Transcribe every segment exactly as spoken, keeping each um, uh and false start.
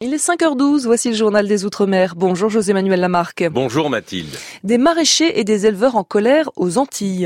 Il est cinq heures douze, voici le journal des Outre-mer. Bonjour José-Manuel Lamarque. Bonjour Mathilde. Des maraîchers et des éleveurs en colère aux Antilles.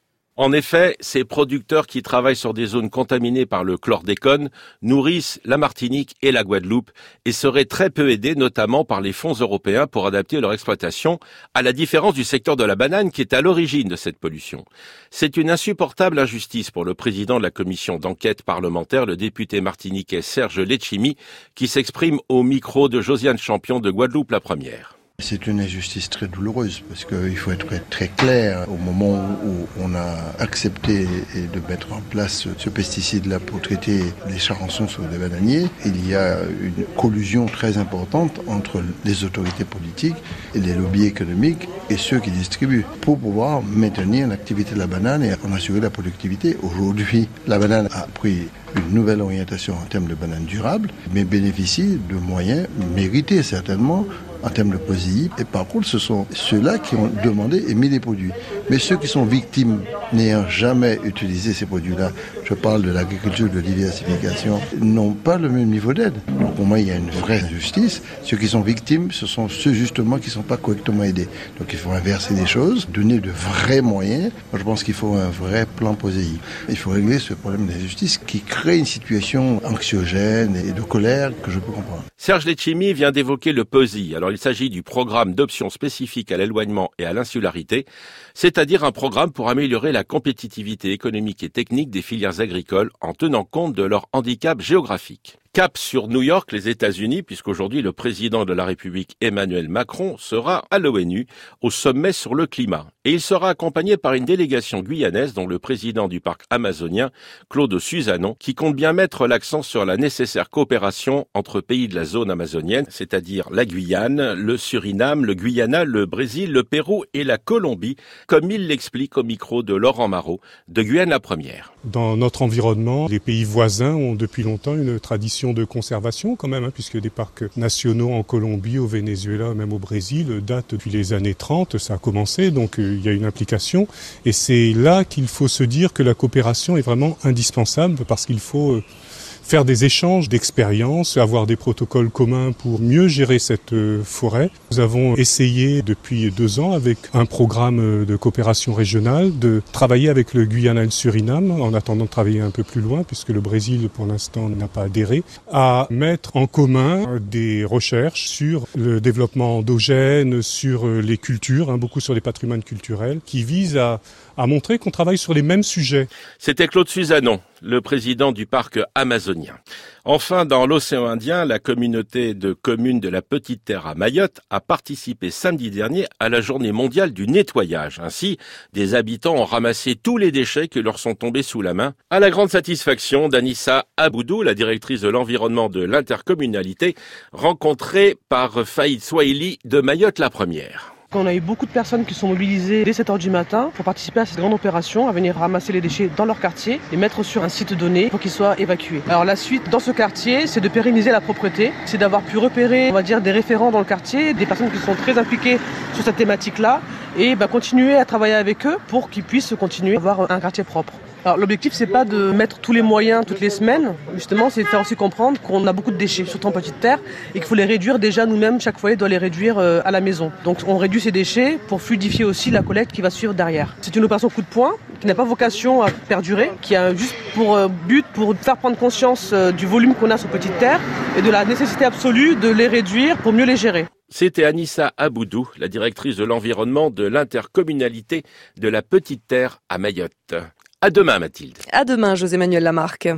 En effet, ces producteurs qui travaillent sur des zones contaminées par le chlordécone nourrissent la Martinique et la Guadeloupe et seraient très peu aidés, notamment par les fonds européens pour adapter leur exploitation, à la différence du secteur de la banane qui est à l'origine de cette pollution. C'est une insupportable injustice pour le président de la commission d'enquête parlementaire, le député martiniquais Serge Letchimy, qui s'exprime au micro de Josiane Champion de Guadeloupe la première. C'est une injustice très douloureuse parce qu'il faut être très clair. Au moment où on a accepté de mettre en place ce pesticide-là pour traiter les charançons sur les bananiers, il y a une collusion très importante entre les autorités politiques et les lobbies économiques et ceux qui distribuent pour pouvoir maintenir l'activité de la banane et en assurer la productivité. Aujourd'hui, la banane a pris une nouvelle orientation en termes de banane durable, mais bénéficie de moyens mérités certainement en termes de posésie. Et par contre, ce sont ceux-là qui ont demandé et mis les produits. Mais ceux qui sont victimes n'ayant jamais utilisé ces produits-là, je parle de l'agriculture de diversification, n'ont pas le même niveau d'aide. Donc pour moi, il y a une vraie injustice. Ceux qui sont victimes, ce sont ceux justement qui ne sont pas correctement aidés. Donc il faut inverser les choses, donner de vrais moyens. Moi, je pense qu'il faut un vrai plan posésie. Il faut régler ce problème d'injustice qui crée une situation anxiogène et de colère que je peux comprendre. Serge Letchimy vient d'évoquer le P O S I. Alors il s'agit du programme d'options spécifiques à l'éloignement et à l'insularité, c'est-à-dire un programme pour améliorer la compétitivité économique et technique des filières agricoles en tenant compte de leur handicap géographique. Cap sur New York, les États-Unis, puisqu'aujourd'hui le président de la République Emmanuel Macron sera à l'ONU au sommet sur le climat. Et il sera accompagné par une délégation guyanaise dont le président du parc amazonien, Claude Suzanon, qui compte bien mettre l'accent sur la nécessaire coopération entre pays de la zone amazonienne, c'est-à-dire la Guyane, le Suriname, le Guyana, le Brésil, le Pérou et la Colombie, comme il l'explique au micro de Laurent Marot, de Guyane la Première. Dans notre environnement, les pays voisins ont depuis longtemps une tradition de conservation quand même, hein, puisque des parcs nationaux en Colombie, au Venezuela, même au Brésil, datent depuis les années trente, ça a commencé, donc euh, il y a une implication. Et c'est là qu'il faut se dire que la coopération est vraiment indispensable, parce qu'il faut euh, faire des échanges d'expériences, avoir des protocoles communs pour mieux gérer cette euh, forêt. Nous avons essayé depuis deux ans, avec un programme de coopération régionale, de travailler avec le Guyana et le Suriname, en attendant de travailler un peu plus loin, puisque le Brésil, pour l'instant, n'a pas adhéré, à mettre en commun des recherches sur le développement endogène, sur les cultures, hein, beaucoup sur les patrimoines culturels, qui visent à, à montrer qu'on travaille sur les mêmes sujets. C'était Claude Suzanon, le président du parc amazonien. Enfin, dans l'océan Indien, la communauté de communes de la Petite Terre à Mayotte a participé samedi dernier à la journée mondiale du nettoyage. Ainsi, des habitants ont ramassé tous les déchets qui leur sont tombés sous la main, à la grande satisfaction d'Anissa Aboudou, la directrice de l'environnement de l'intercommunalité, rencontrée par Faïd Swahili de Mayotte la Première. On a eu beaucoup de personnes qui sont mobilisées dès sept heures du matin pour participer à cette grande opération, à venir ramasser les déchets dans leur quartier et mettre sur un site donné pour qu'ils soient évacués. Alors la suite dans ce quartier, c'est de pérenniser la propreté, c'est d'avoir pu repérer, on va dire, des référents dans le quartier, des personnes qui sont très impliquées sur cette thématique-là et bah, continuer à travailler avec eux pour qu'ils puissent continuer à avoir un quartier propre. Alors l'objectif, c'est pas de mettre tous les moyens toutes les semaines, justement, c'est de faire aussi comprendre qu'on a beaucoup de déchets, surtout en petite terre, et qu'il faut les réduire déjà nous-mêmes, chaque foyer doit les réduire euh, à la maison. Donc on réduit ces déchets pour fluidifier aussi la collecte qui va suivre derrière. C'est une opération coup de poing qui n'a pas vocation à perdurer, qui a juste pour euh, but pour faire prendre conscience euh, du volume qu'on a sur petite terre et de la nécessité absolue de les réduire pour mieux les gérer. C'était Anissa Aboudou, la directrice de l'environnement de l'intercommunalité de la Petite Terre à Mayotte. À demain, Mathilde. À demain, José-Manuel Lamarque.